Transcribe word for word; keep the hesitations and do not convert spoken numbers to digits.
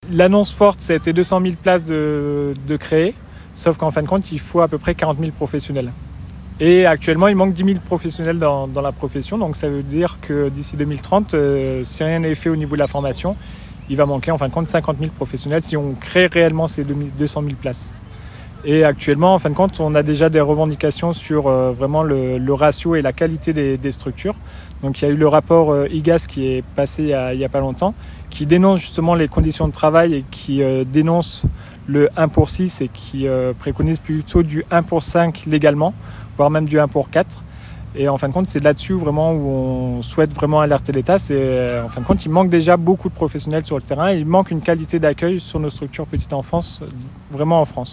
L'annonce forte, ça a été deux cent mille places de, de créer, sauf qu'en fin de compte, il faut à peu près quarante mille professionnels. Et actuellement, il manque dix mille professionnels dans, dans la profession, donc ça veut dire que d'ici deux mille trente, euh, si rien n'est fait au niveau de la formation, il va manquer en fin de compte cinquante mille professionnels si on crée réellement ces deux cent mille places. Et actuellement, en fin de compte, on a déjà des revendications sur euh, vraiment le, le ratio et la qualité des, des structures. Donc il y a eu le rapport euh, I G A S qui est passé il y a, il y a pas longtemps, qui dénonce justement les conditions de travail et qui euh, dénonce le un pour six et qui euh, préconise plutôt du un pour cinq légalement, voire même du un pour quatre. Et en fin de compte, c'est là-dessus vraiment où on souhaite vraiment alerter l'État. C'est, en fin de compte, il manque déjà beaucoup de professionnels sur le terrain. Il manque une qualité d'accueil sur nos structures petite enfance, vraiment en France.